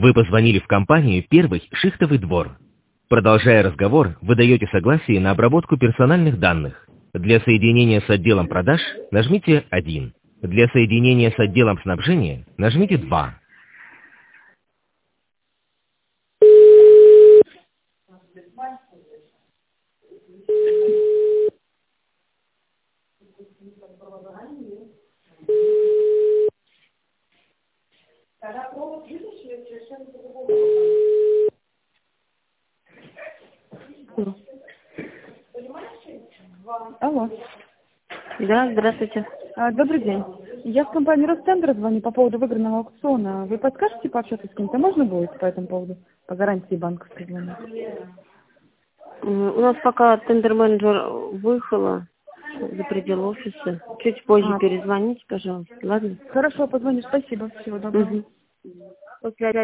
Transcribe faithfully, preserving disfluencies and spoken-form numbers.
Вы позвонили в компанию «Первый шихтовый двор». Продолжая разговор, вы даете согласие на обработку персональных данных. Для соединения с отделом продаж нажмите один. Для соединения с отделом снабжения нажмите два. Алло. Да, здравствуйте. А, добрый день. Я в компании Ростендер звоню по поводу выигранного аукциона. Вы подскажете пообщаться с кем-то? Можно будет по этому поводу? По гарантии банковской звонить? М, У нас пока тендер-менеджер выехала за пределы офиса. Чуть позже А, перезвоните, пожалуйста. Ладно? хорошо, позвоню. Спасибо. Всего доброго. Угу. После